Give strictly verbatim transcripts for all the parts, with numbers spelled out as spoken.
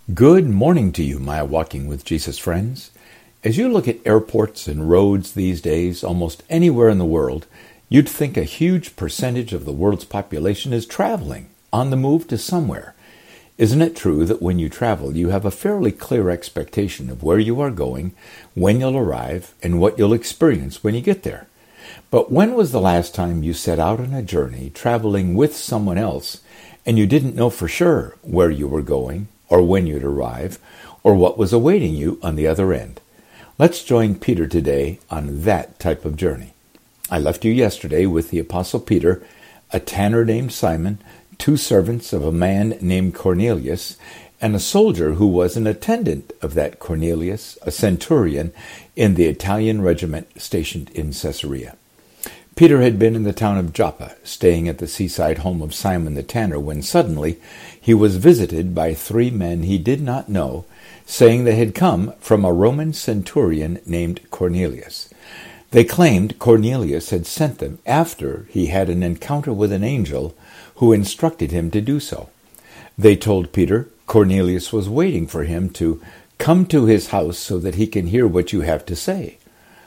Good morning to you, my Walking with Jesus friends. As you look at airports and roads these days, almost anywhere in the world, you'd think a huge percentage of the world's population is traveling, on the move to somewhere. Isn't it true that when you travel, you have a fairly clear expectation of where you are going, when you'll arrive, and what you'll experience when you get there? But when was the last time you set out on a journey traveling with someone else, and you didn't know for sure where you were going, or when you'd arrive, or what was awaiting you on the other end? Let's join Peter today on that type of journey. I left you yesterday with the Apostle Peter, a tanner named Simon, two servants of a man named Cornelius, and a soldier who was an attendant of that Cornelius, a centurion in the Italian regiment stationed in Caesarea. Peter had been in the town of Joppa, staying at the seaside home of Simon the tanner, when suddenly he was visited by three men he did not know, saying they had come from a Roman centurion named Cornelius. They claimed Cornelius had sent them after he had an encounter with an angel who instructed him to do so. They told Peter Cornelius was waiting for him to come to his house so that he can hear what you have to say.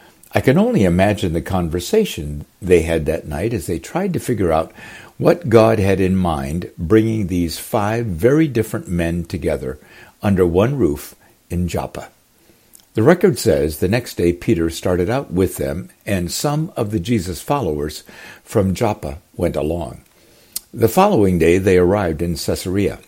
I can only imagine the conversation they had that night as they tried to figure out what God had in mind bringing these five very different men together under one roof in Joppa. The record says the next day Peter started out with them, and some of the Jesus followers from Joppa went along. The following day they arrived in Caesarea.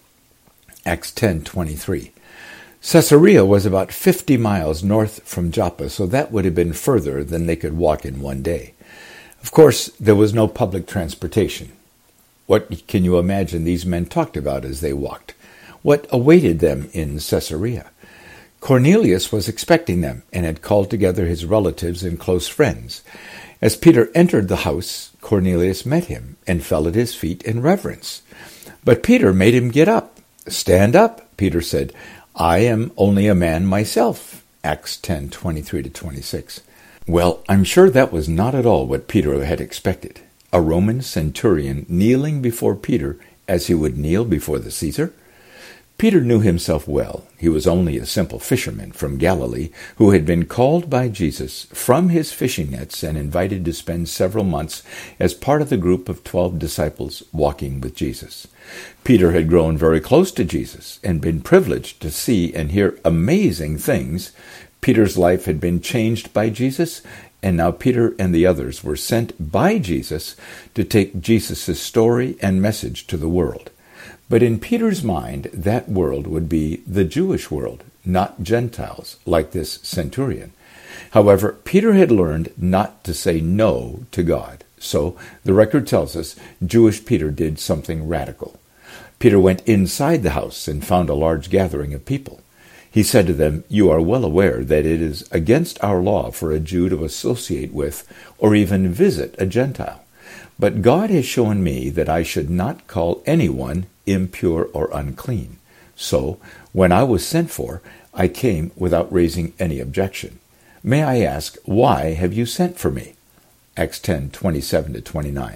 Acts ten twenty-three. Caesarea was about fifty miles north from Joppa, so that would have been further than they could walk in one day. Of course, there was no public transportation. What can you imagine these men talked about as they walked? What awaited them in Caesarea? Cornelius was expecting them and had called together his relatives and close friends. As Peter entered the house, Cornelius met him and fell at his feet in reverence. But Peter made him get up. "Stand up," Peter said. "I am only a man myself." Acts ten twenty-three to twenty-six. Well, I'm sure that was not at all what Peter had expected. A Roman centurion kneeling before Peter as he would kneel before the Caesar? Peter knew himself well. He was only a simple fisherman from Galilee who had been called by Jesus from his fishing nets and invited to spend several months as part of the group of twelve disciples walking with Jesus. Peter had grown very close to Jesus and been privileged to see and hear amazing things. Peter's life had been changed by Jesus, and now Peter and the others were sent by Jesus to take Jesus' story and message to the world. But in Peter's mind, that world would be the Jewish world, not Gentiles, like this centurion. However, Peter had learned not to say no to God. So, the record tells us, Jewish Peter did something radical. Peter went inside the house and found a large gathering of people. He said to them, "You are well aware that it is against our law for a Jew to associate with or even visit a Gentile. But God has shown me that I should not call anyone impure or unclean. So, when I was sent for, I came without raising any objection. May I ask, why have you sent for me?" Acts ten twenty-seven to twenty-nine.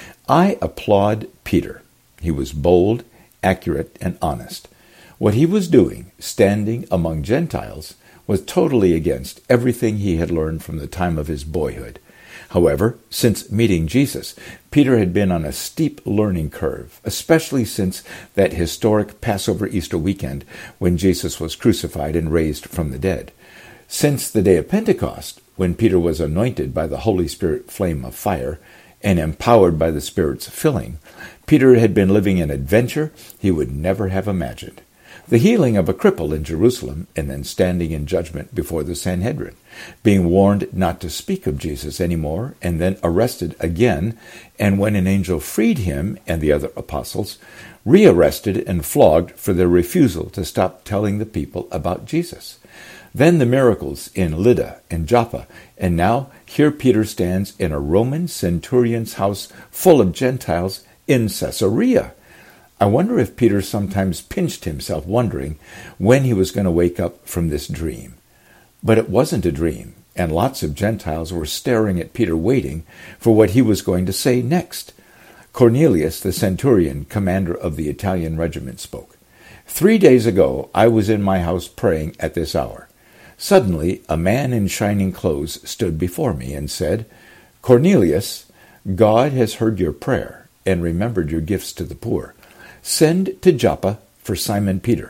I applaud Peter. He was bold, accurate, and honest. What he was doing, standing among Gentiles, was totally against everything he had learned from the time of his boyhood. However, since meeting Jesus, Peter had been on a steep learning curve, especially since that historic Passover Easter weekend when Jesus was crucified and raised from the dead. Since the day of Pentecost, when Peter was anointed by the Holy Spirit flame of fire and empowered by the Spirit's filling, Peter had been living an adventure he would never have imagined. The healing of a cripple in Jerusalem, and then standing in judgment before the Sanhedrin, being warned not to speak of Jesus anymore, and then arrested again, and when an angel freed him and the other apostles, rearrested and flogged for their refusal to stop telling the people about Jesus. Then the miracles in Lydda and Joppa, and now here Peter stands in a Roman centurion's house full of Gentiles in Caesarea. I wonder if Peter sometimes pinched himself wondering when he was going to wake up from this dream. But it wasn't a dream, and lots of Gentiles were staring at Peter waiting for what he was going to say next. Cornelius, the centurion, commander of the Italian regiment, spoke. Three days ago I was in my house praying at this hour. Suddenly a man in shining clothes stood before me and said, Cornelius, God has heard your prayer and remembered your gifts to the poor. Send to Joppa for Simon Peter.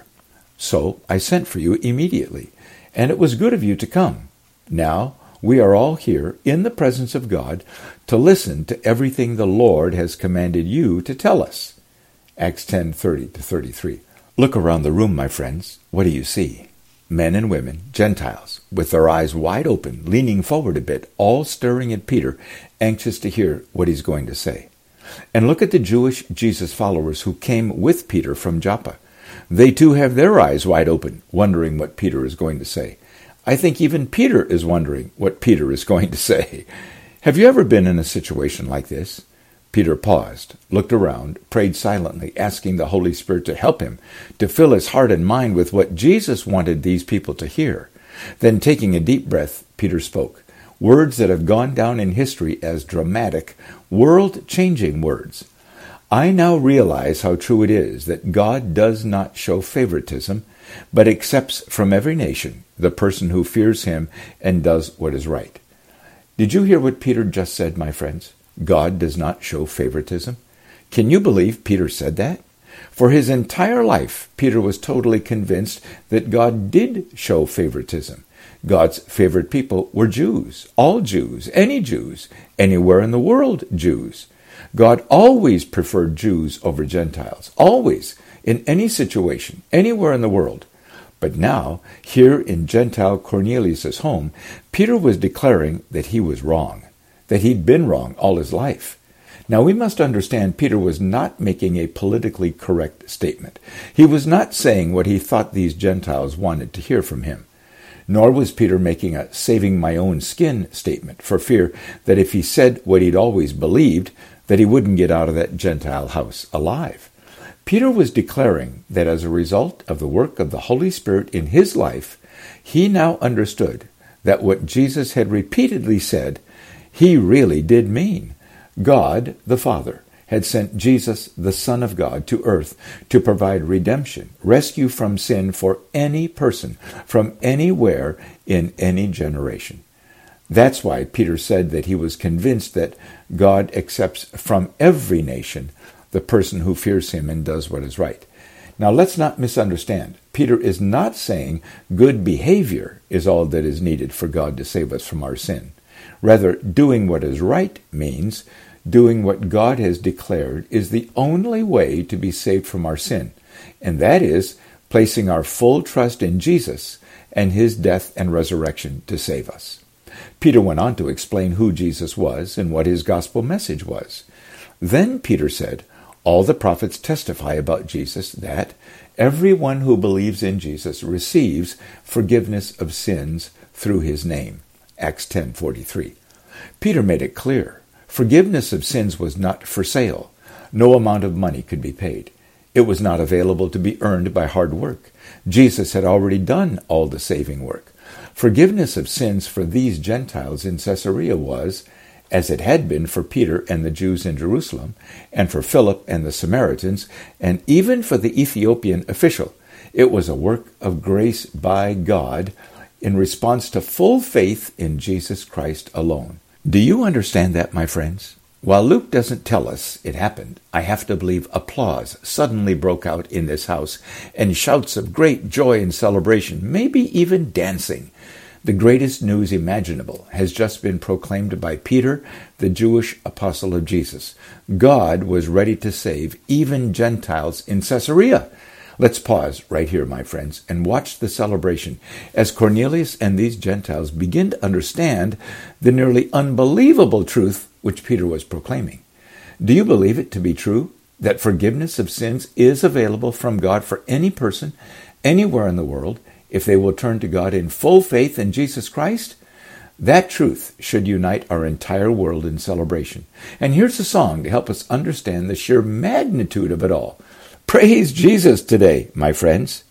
So I sent for you immediately, and it was good of you to come. Now we are all here in the presence of God to listen to everything the Lord has commanded you to tell us. Acts ten thirty to thirty-three. Look around the room, my friends. What do you see? Men and women, Gentiles, with their eyes wide open, leaning forward a bit, all staring at Peter, anxious to hear what he's going to say. And look at the Jewish Jesus followers who came with Peter from Joppa. They too have their eyes wide open, wondering what Peter is going to say. I think even Peter is wondering what Peter is going to say. Have you ever been in a situation like this? Peter paused, looked around, prayed silently, asking the Holy Spirit to help him, to fill his heart and mind with what Jesus wanted these people to hear. Then, taking a deep breath, Peter spoke, words that have gone down in history as dramatic, world-changing words. I now realize how true it is that God does not show favoritism, but accepts from every nation the person who fears him and does what is right. Did you hear what Peter just said, my friends? God does not show favoritism. Can you believe Peter said that? For his entire life, Peter was totally convinced that God did show favoritism. God's favorite people were Jews, all Jews, any Jews, anywhere in the world Jews. God always preferred Jews over Gentiles, always, in any situation, anywhere in the world. But now, here in Gentile Cornelius' home, Peter was declaring that he was wrong, that he'd been wrong all his life. Now we must understand Peter was not making a politically correct statement. He was not saying what he thought these Gentiles wanted to hear from him. Nor was Peter making a saving my own skin statement for fear that if he said what he'd always believed, that he wouldn't get out of that Gentile house alive. Peter was declaring that as a result of the work of the Holy Spirit in his life, he now understood that what Jesus had repeatedly said, he really did mean. God, the Father, had sent Jesus, the Son of God, to earth to provide redemption, rescue from sin for any person, from anywhere, in any generation. That's why Peter said that he was convinced that God accepts from every nation the person who fears him and does what is right. Now let's not misunderstand. Peter is not saying good behavior is all that is needed for God to save us from our sin. Rather, doing what is right means doing what God has declared is the only way to be saved from our sin, and that is placing our full trust in Jesus and his death and resurrection to save us. Peter went on to explain who Jesus was and what his gospel message was. Then Peter said, all the prophets testify about Jesus that everyone who believes in Jesus receives forgiveness of sins through his name. Acts ten forty-three. Peter made it clear. Forgiveness of sins was not for sale. No amount of money could be paid. It was not available to be earned by hard work. Jesus had already done all the saving work. Forgiveness of sins for these Gentiles in Caesarea was, as it had been for Peter and the Jews in Jerusalem, and for Philip and the Samaritans, and even for the Ethiopian official, it was a work of grace by God in response to full faith in Jesus Christ alone. Do you understand that, my friends? While Luke doesn't tell us it happened, I have to believe applause suddenly broke out in this house, and shouts of great joy and celebration, maybe even dancing. The greatest news imaginable has just been proclaimed by Peter, the Jewish apostle of Jesus. God was ready to save even Gentiles in Caesarea. Let's pause right here, my friends, and watch the celebration as Cornelius and these Gentiles begin to understand the nearly unbelievable truth which Peter was proclaiming. Do you believe it to be true that forgiveness of sins is available from God for any person, anywhere in the world, if they will turn to God in full faith in Jesus Christ? That truth should unite our entire world in celebration. And here's a song to help us understand the sheer magnitude of it all. Praise Jesus today, my friends.